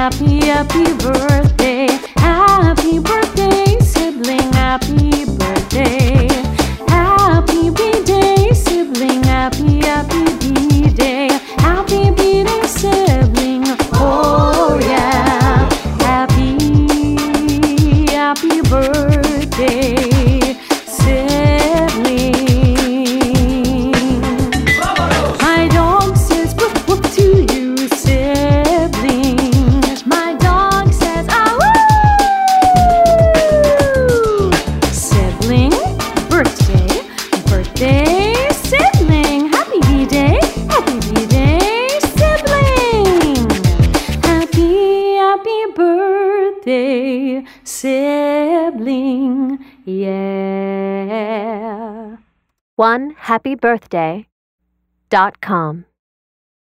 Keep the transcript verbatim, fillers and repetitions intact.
happy, happy birthday. Happy birthday, sibling, happy birthday. Happy B-Day, sibling, happy, happy B-Day. Happy B-Day, sibling, oh yeah. Happy, happy birthday, sibling. My dog says woof woof to you, siblings. My dog says ah woo. Sibling, birthday, birthday, sibling. Happy B-Day, happy B-Day, sibling. Happy, happy birthday, sibling, yeah. one happy birthday dot com